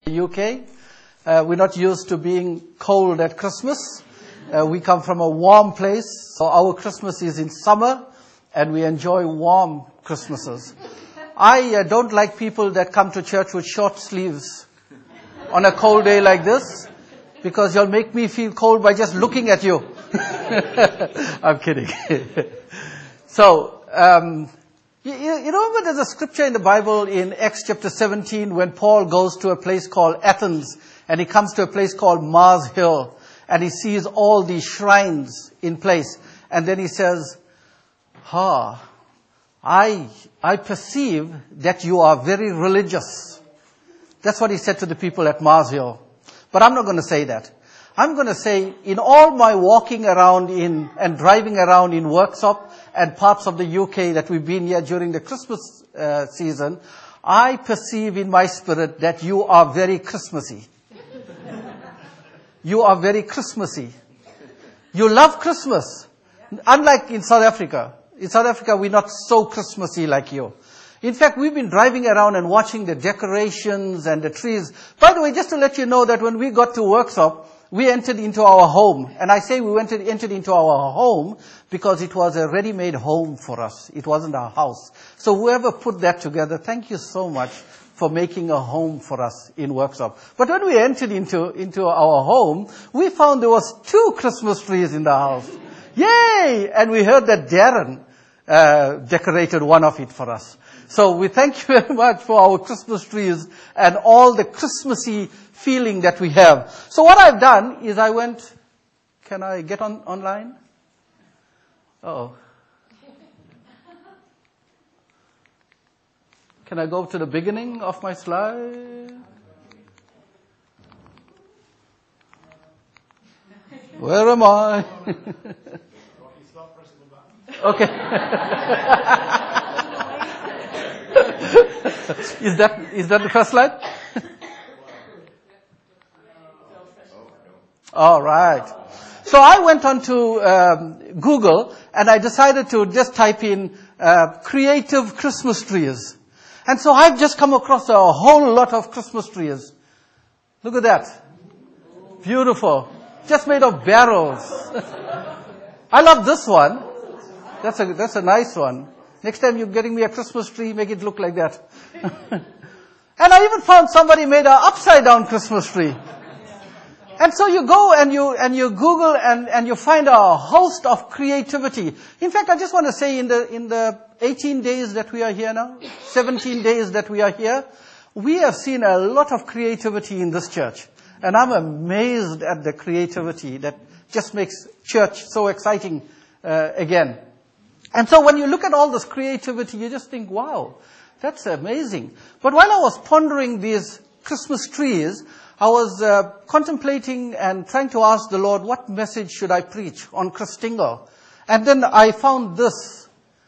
UK. We're not used to being cold at Christmas. We come from a warm place, so our Christmas is in summer, and we enjoy warm Christmases. I don't like people that come to church with short sleeves on a cold day like this, because you'll make me feel cold by just looking at you. I'm kidding. So, you remember there's a scripture in the Bible in Acts chapter 17 when Paul goes to a place called Athens, and he comes to a place called Mars Hill, and he sees all these shrines in place. And then he says, I perceive that you are very religious. That's what he said to the people at Mars Hill. But I'm not going to say that. I'm going to say, in all my walking around and driving around in Worksop and parts of the UK that we've been here during the Christmas season, I perceive in my spirit that you are very Christmassy. You are very Christmassy. You love Christmas. Unlike in South Africa. In South Africa, we're not so Christmassy like you. In fact, we've been driving around and watching the decorations and the trees. By the way, just to let you know that when we got to Worksop, we entered into our home. And I say we entered into our home because it was a ready-made home for us. It wasn't our house. So whoever put that together, thank you so much for making a home for us in Worksop. But when we entered into our home, we found there was 2 Christmas trees in the house. Yay! And we heard that Darren decorated one of it for us. So we thank you very much for our Christmas trees and all the Christmassy feeling that we have. So what I've done is can I get online? Uh-oh. Can I go to the beginning of my slide? Where am I? Okay. Is that the first slide? All right. So I went on to Google, and I decided to just type in creative Christmas trees. And so I've just come across a whole lot of Christmas trees. Look at that. Beautiful. Just made of barrels. I love this one. That's a nice one. Next time you're getting me a Christmas tree, make it look like that. And I even found somebody made an upside down Christmas tree. And so you go and you Google and you find a host of creativity. In fact, I just want to say in the 18 days that we are here now, 17 days that we are here, we have seen a lot of creativity in this church. And I'm amazed at the creativity that just makes church so exciting again. And so when you look at all this creativity, you just think, wow, that's amazing. But while I was pondering these Christmas trees, I was contemplating and trying to ask the Lord, what message should I preach on Christingle? And then I found this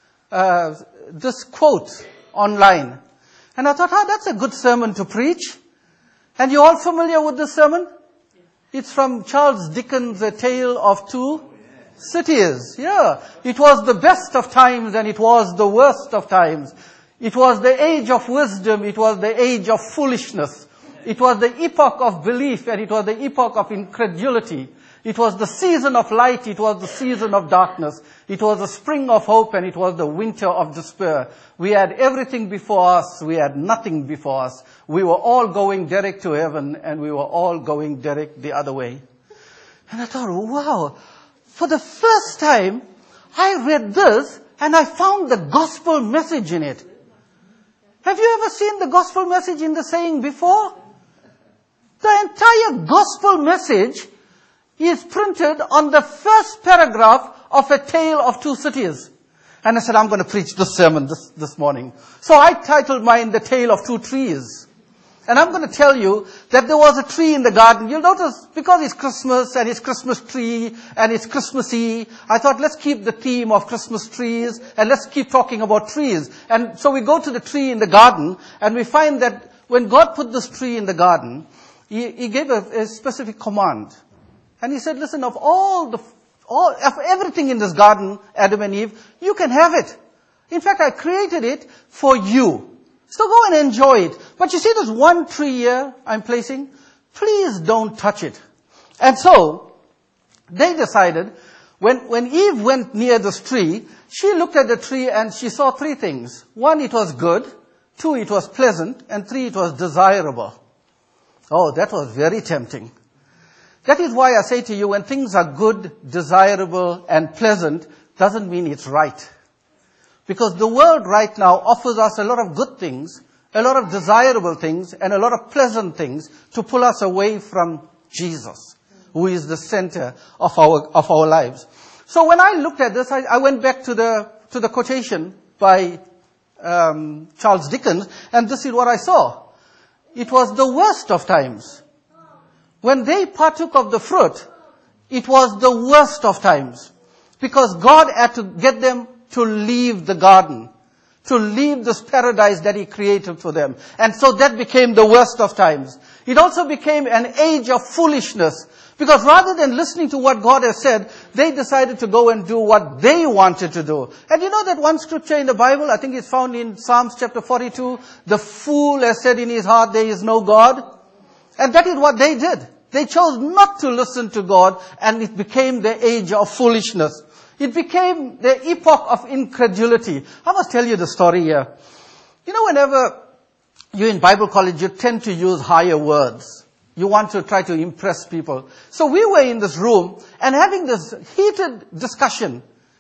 quote online. And I thought, that's a good sermon to preach. And you all familiar with this sermon? It's from Charles Dickens' A Tale of Two Cities. Yeah. It was the best of times and it was the worst of times. It was the age of wisdom. It was the age of foolishness. It was the epoch of belief and it was the epoch of incredulity. It was the season of light. It was the season of darkness. It was the spring of hope and it was the winter of despair. We had everything before us. We had nothing before us. We were all going direct to heaven and we were all going direct the other way. And I thought, wow, for the first time, I read this and I found the gospel message in it. Have you ever seen the gospel message in the saying before? The entire gospel message is printed on the first paragraph of A Tale of Two Cities. And I said, I'm going to preach this sermon this morning. So I titled mine The Tale of Two Trees. And I'm going to tell you that there was a tree in the garden. You'll notice, because it's Christmas and it's Christmas tree and it's Christmassy, I thought let's keep the theme of Christmas trees and let's keep talking about trees. And so we go to the tree in the garden and we find that when God put this tree in the garden, He gave a specific command. And He said, listen, of everything in this garden, Adam and Eve, you can have it. In fact, I created it for you. So go and enjoy it. But you see this one tree here I'm placing? Please don't touch it. And so, they decided, when Eve went near this tree, she looked at the tree and she saw three things. One, it was good. Two, it was pleasant. And three, it was desirable. Oh, that was very tempting. That is why I say to you, when things are good, desirable, and pleasant, doesn't mean it's right. Because the world right now offers us a lot of good things, a lot of desirable things, and a lot of pleasant things to pull us away from Jesus, who is the center of our lives. So when I looked at this, I went back to the quotation by Charles Dickens, and this is what I saw. It was the worst of times. When they partook of the fruit, it was the worst of times. Because God had to get them to leave the garden, to leave this paradise that He created for them. And so that became the worst of times. It also became an age of foolishness. Because rather than listening to what God has said, they decided to go and do what they wanted to do. And you know that one scripture in the Bible, I think it's found in Psalms chapter 42, the fool has said in his heart, there is no God. And that is what they did. They chose not to listen to God, and it became the age of foolishness. It became the epoch of incredulity. I must tell you the story here. You know, whenever you're in Bible college, you tend to use higher words. You want to try to impress people. So we were in this room and having this heated discussion.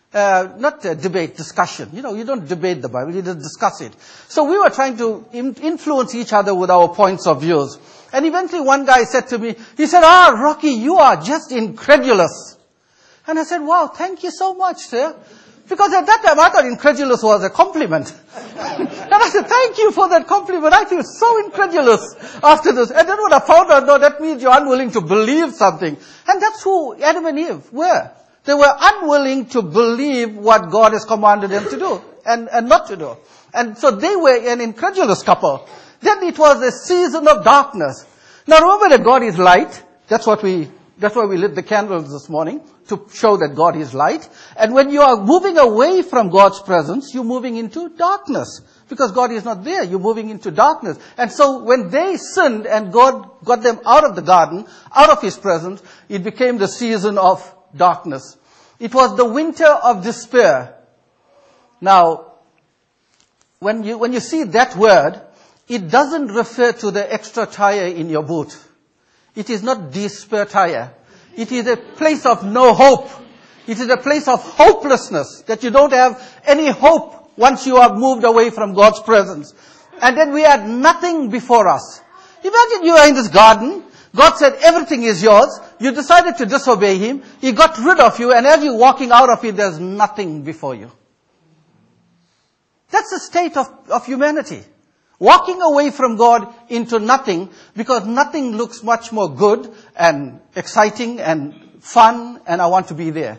Not a debate, discussion. You know, you don't debate the Bible, you just discuss it. So we were trying to influence each other with our points of views. And eventually one guy said to me, he said, Rocky, you are just incredulous. And I said, wow, thank you so much, sir. Because at that time I thought incredulous was a compliment. And I said, thank you for that compliment. I feel so incredulus after this. And then when I found out, no, that means you're unwilling to believe something. And that's who Adam and Eve were. They were unwilling to believe what God has commanded them to do and not to do. And so they were an incredulous couple. Then it was a season of darkness. Now remember that God is light. That's why we lit the candles this morning, to show that God is light. And when you are moving away from God's presence, you're moving into darkness. Because God is not there, you're moving into darkness. And so when they sinned and God got them out of the garden, out of His presence, it became the season of darkness. It was the winter of despair. Now, when you see that word, it doesn't refer to the extra tire in your boot. It is not despair tire. It is a place of no hope. It is a place of hopelessness, that you don't have any hope once you are moved away from God's presence. And then we had nothing before us. Imagine you are in this garden. God said everything is yours. You decided to disobey Him. He got rid of you, and as you're walking out of it, there's nothing before you. That's the state of humanity. Walking away from God into nothing, because nothing looks much more good and exciting and fun, and I want to be there.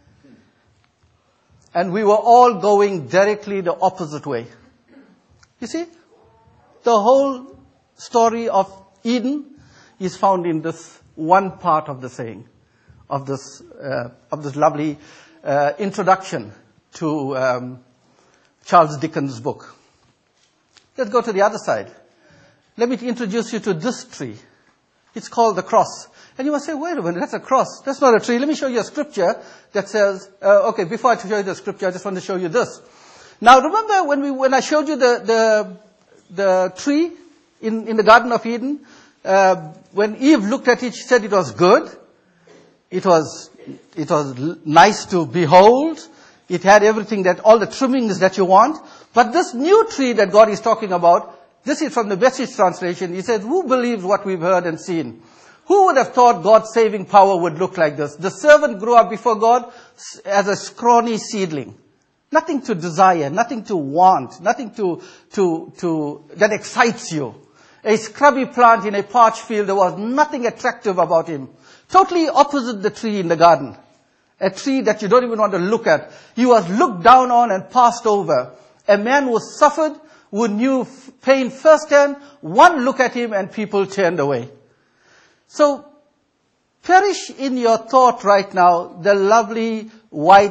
And we were all going directly the opposite way. You see, the whole story of Eden is found in this one part of the saying, of this lovely introduction to Charles Dickens' book. Let's go to the other side. Let me introduce you to this tree. It's called the cross. And you must say, wait a minute, that's a cross. That's not a tree. Let me show you a scripture that says, okay, before I show you the scripture, I just want to show you this. Now remember when I showed you the tree in the Garden of Eden, when Eve looked at it, she said it was good. It was nice to behold. It had everything all the trimmings that you want. But this new tree that God is talking about, this is from the Message translation. He says, who believes what we've heard and seen? Who would have thought God's saving power would look like this? The servant grew up before God as a scrawny seedling. Nothing to desire, nothing to want, nothing that excites you. A scrubby plant in a parched field, there was nothing attractive about him. Totally opposite the tree in the garden. A tree that you don't even want to look at. He was looked down on and passed over. A man who suffered, who knew pain firsthand, one look at him and people turned away. So, perish in your thought right now the lovely,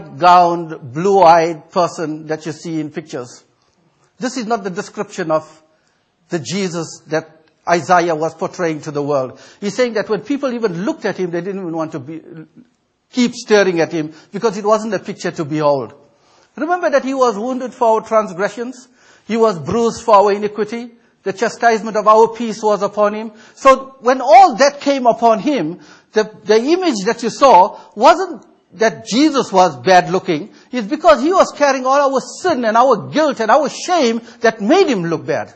white-gowned, blue-eyed person that you see in pictures. This is not the description of the Jesus that Isaiah was portraying to the world. He's saying that when people even looked at him, they didn't even want to keep staring at him because it wasn't a picture to behold. Remember that he was wounded for our transgressions. He was bruised for our iniquity. The chastisement of our peace was upon him. So when all that came upon him, the image that you saw wasn't that Jesus was bad looking. It's because he was carrying all our sin and our guilt and our shame that made him look bad.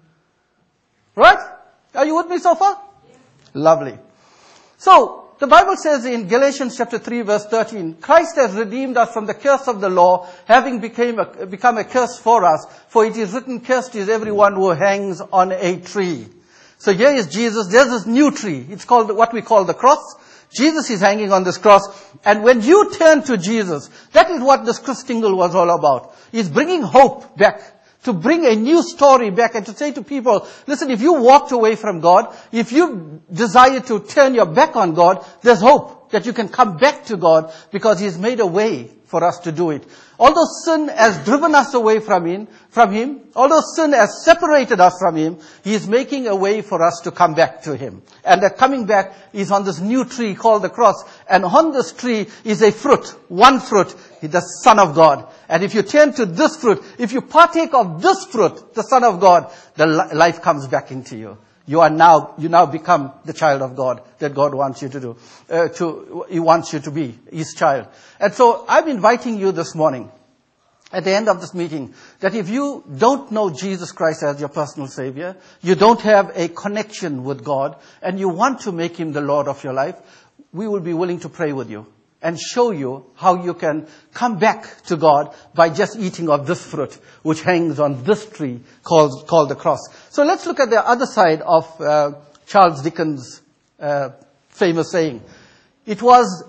Right? Are you with me so far? Yeah. Lovely. So, the Bible says in Galatians chapter 3 verse 13, Christ has redeemed us from the curse of the law, having become a curse for us. For it is written, cursed is everyone who hangs on a tree. So here is Jesus. There's this new tree. It's called what we call the cross. Jesus is hanging on this cross. And when you turn to Jesus, that is what this Christingle was all about. He's bringing hope back. To bring a new story back and to say to people, listen, if you walked away from God, if you desire to turn your back on God, there's hope that you can come back to God because He's made a way for us to do it. Although sin has driven us away from Him, although sin has separated us from Him, He is making a way for us to come back to Him. And that coming back is on this new tree called the cross. And on this tree is a fruit, one fruit, the Son of God. And if you turn to this fruit, if you partake of this fruit, the Son of God, the life comes back into you. You now become the child of God that God wants you to do. He wants you to be His child. And so I'm inviting you this morning, at the end of this meeting, that if you don't know Jesus Christ as your personal Savior, you don't have a connection with God, and you want to make Him the Lord of your life, we will be willing to pray with you and show you how you can come back to God by just eating of this fruit, which hangs on this tree called the cross. So let's look at the other side of Charles Dickens' famous saying. It was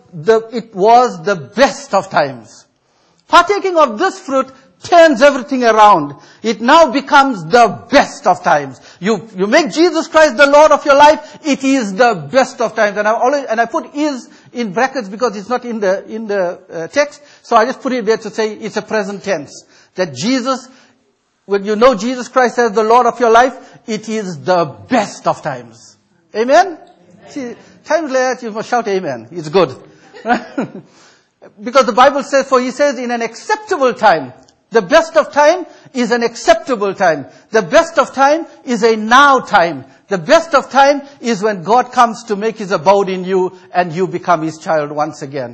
the best of times. Partaking of this fruit turns everything around. It now becomes the best of times. You make Jesus Christ the Lord of your life, it is the best of times. And I put is in brackets because it's not in the text. So I just put it there to say it's a present tense. That Jesus, when you know Jesus Christ as the Lord of your life, it is the best of times. Amen? See, times like that you must shout amen. It's good. Because the Bible says, for He says in an acceptable time. The best of time is an acceptable time. The best of time is a now time. The best of time is when God comes to make His abode in you and you become His child once again.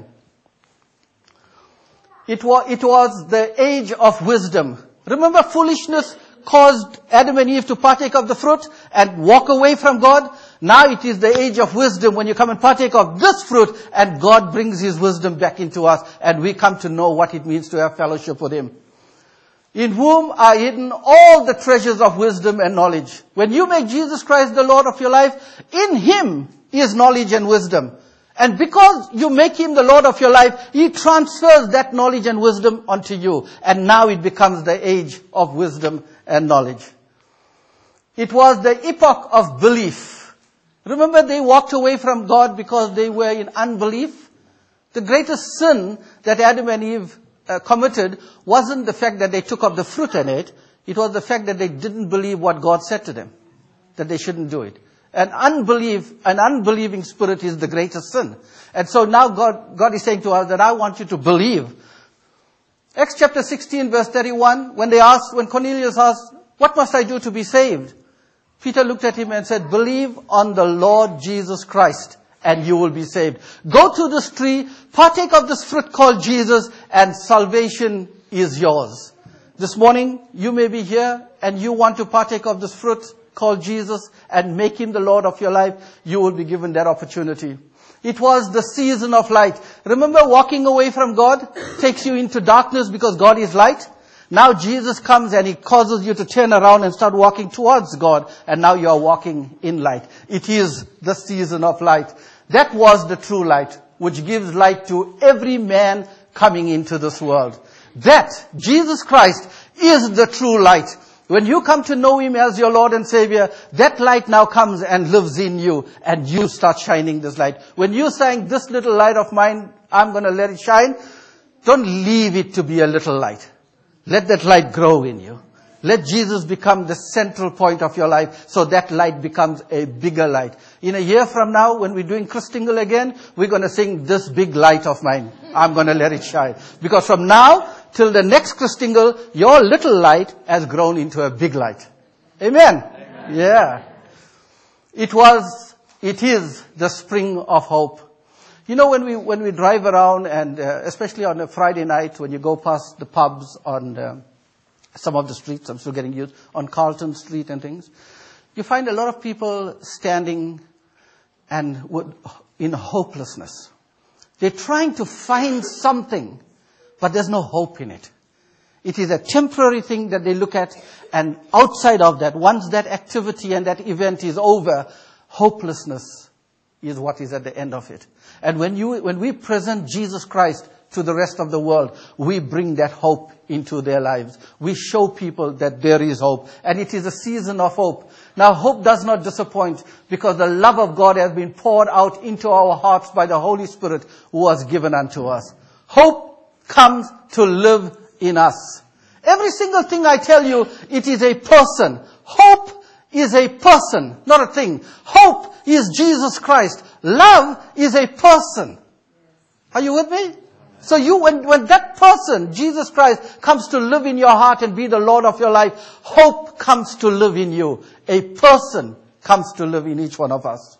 It was the age of wisdom. Remember, foolishness caused Adam and Eve to partake of the fruit and walk away from God. Now it is the age of wisdom when you come and partake of this fruit and God brings His wisdom back into us and we come to know what it means to have fellowship with Him. In whom are hidden all the treasures of wisdom and knowledge. When you make Jesus Christ the Lord of your life, in Him is knowledge and wisdom. And because you make Him the Lord of your life, He transfers that knowledge and wisdom onto you. And now it becomes the age of wisdom and knowledge. It was the epoch of belief. Remember, they walked away from God because they were in unbelief. The greatest sin that Adam and Eve committed wasn't the fact that they took of the fruit and ate. It was the fact that they didn't believe what God said to them, that they shouldn't do it. An unbelieving spirit is the greatest sin. And so now God is saying to us that I want you to believe. Acts chapter 16 verse 31, when Cornelius asked, what must I do to be saved? Peter looked at him and said, believe on the Lord Jesus Christ and you will be saved. Go to this tree, partake of this fruit called Jesus, and salvation is yours. This morning, you may be here and you want to partake of this fruit called Jesus and make Him the Lord of your life. You will be given that opportunity. It was the season of light. Remember, walking away from God takes you into darkness because God is light. Now Jesus comes and He causes you to turn around and start walking towards God. And now you are walking in light. It is the season of light. That was the true light, which gives light to every man coming into this world. That, Jesus Christ, is the true light. When you come to know Him as your Lord and Savior, that light now comes and lives in you, and you start shining this light. When you sang, this little light of mine, I'm going to let it shine, don't leave it to be a little light. Let that light grow in you. Let Jesus become the central point of your life, so that light becomes a bigger light. In a year from now, when we're doing Christingle again, we're going to sing This Big Light of Mine. I'm going to let it shine. Because from now till the next Christingle, your little light has grown into a big light. Amen? Amen. Yeah. It is the spring of hope. You know, when we drive around, and especially on a Friday night, when you go past the pubs on some of the streets, I'm still getting used, on Carlton Street and things, you find a lot of people standing and in hopelessness. They're trying to find something, but there's no hope in it. It is a temporary thing that they look at, and outside of that, once that activity and that event is over, hopelessness is what is at the end of it. And when we present Jesus Christ to the rest of the world, we bring that hope into their lives. We show people that there is hope. And it is a season of hope. Now, hope does not disappoint, because the love of God has been poured out into our hearts by the Holy Spirit who was given unto us. Hope comes to live in us. Every single thing I tell you, it is a person. Hope is a person, not a thing. Hope is Jesus Christ. Love is a person. Are you with me? So when that person, Jesus Christ, comes to live in your heart and be the Lord of your life, hope comes to live in you. A person comes to live in each one of us.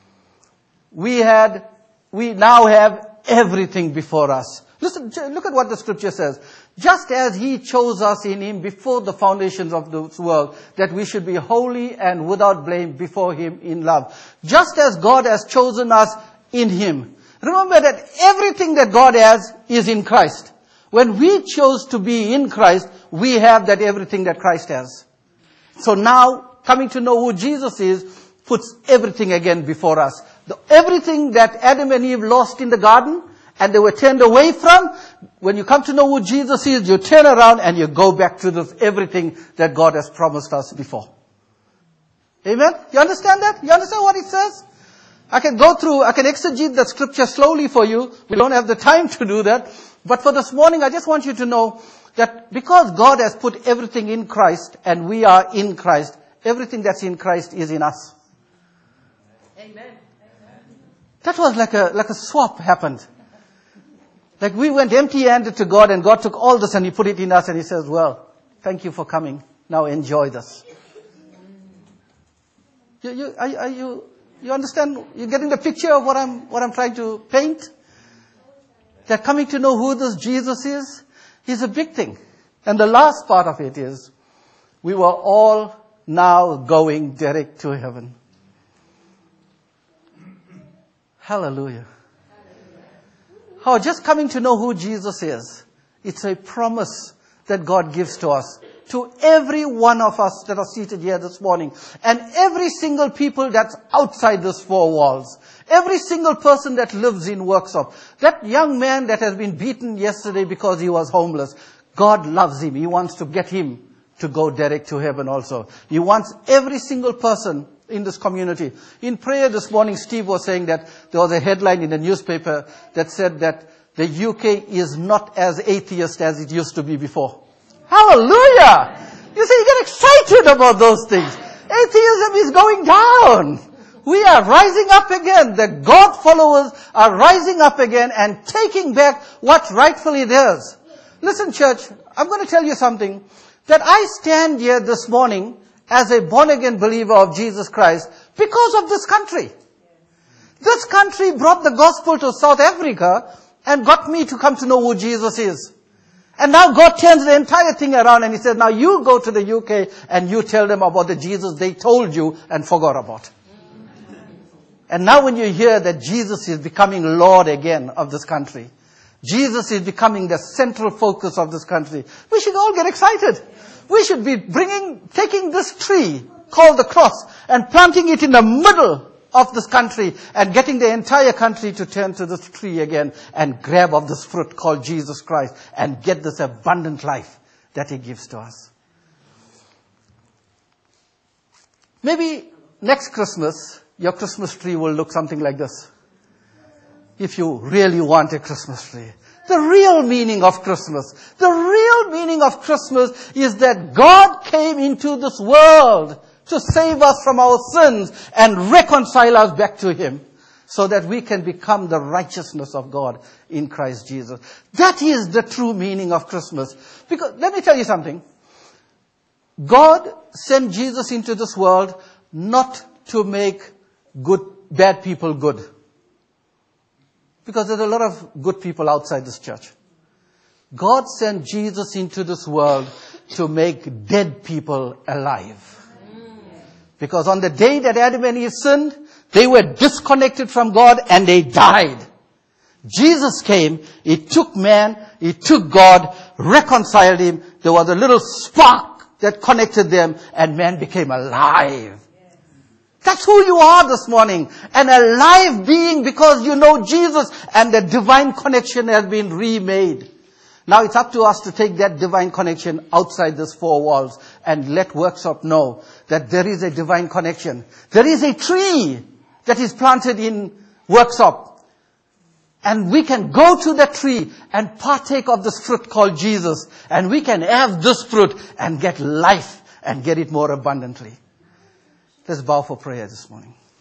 We now have everything before us. Listen, look at what the scripture says. Just as He chose us in Him before the foundations of this world, that we should be holy and without blame before Him in love. Just as God has chosen us in Him. Remember that everything that God has is in Christ. When we chose to be in Christ, we have that everything that Christ has. So now, coming to know who Jesus is, puts everything again before us. Everything that Adam and Eve lost in the garden, and they were turned away from, when you come to know who Jesus is, you turn around and you go back to everything that God has promised us before. Amen? You understand that? You understand what it says? I can exegete the scripture slowly for you. We don't have the time to do that. But for this morning, I just want you to know that because God has put everything in Christ and we are in Christ, everything that's in Christ is in us. Amen. That was like a swap happened. Like we went empty-handed to God, and God took all this and He put it in us, and He says, well, thank you for coming. Now enjoy this. You understand? You're getting the picture of what I'm trying to paint? That coming to know who this Jesus is a big thing. And the last part of it is, we were all now going direct to heaven. Hallelujah. How just coming to know who Jesus is, it's a promise that God gives to us. To every one of us that are seated here this morning. And every single people that's outside these four walls. Every single person that lives in Worksop. That young man that has been beaten yesterday because he was homeless. God loves him. He wants to get him to go direct to heaven also. He wants every single person in this community. In prayer this morning, Steve was saying that there was a headline in the newspaper that said that the UK is not as atheist as it used to be before. Hallelujah! You see, you get excited about those things. Atheism is going down. We are rising up again. The God followers are rising up again and taking back what rightfully theirs. Listen, church, I'm going to tell you something. That I stand here this morning as a born-again believer of Jesus Christ because of this country. This country brought the gospel to South Africa and got me to come to know who Jesus is. And now God turns the entire thing around and He says, now you go to the UK and you tell them about the Jesus they told you and forgot about. And now when you hear that Jesus is becoming Lord again of this country, Jesus is becoming the central focus of this country, we should all get excited. We should be taking this tree called the cross and planting it in the middle of this country and getting the entire country to turn to this tree again and grab of this fruit called Jesus Christ and get this abundant life that He gives to us. Maybe next Christmas, your Christmas tree will look something like this. If you really want a Christmas tree. The real meaning of Christmas. The real meaning of Christmas is that God came into this world to save us from our sins and reconcile us back to Him, so that we can become the righteousness of God in Christ Jesus. That is the true meaning of Christmas. Because, let me tell you something. God sent Jesus into this world not to make bad people good. Because there's a lot of good people outside this church. God sent Jesus into this world to make dead people alive. Because on the day that Adam and Eve sinned, they were disconnected from God and they died. Jesus came, He took man, He took God, reconciled him. There was a little spark that connected them and man became alive. That's who you are this morning. An alive being because you know Jesus and the divine connection has been remade. Now it's up to us to take that divine connection outside these four walls and let Workshop know that there is a divine connection. There is a tree that is planted in Workshop. And we can go to the tree and partake of this fruit called Jesus. And we can have this fruit and get life and get it more abundantly. Let's bow for prayer this morning.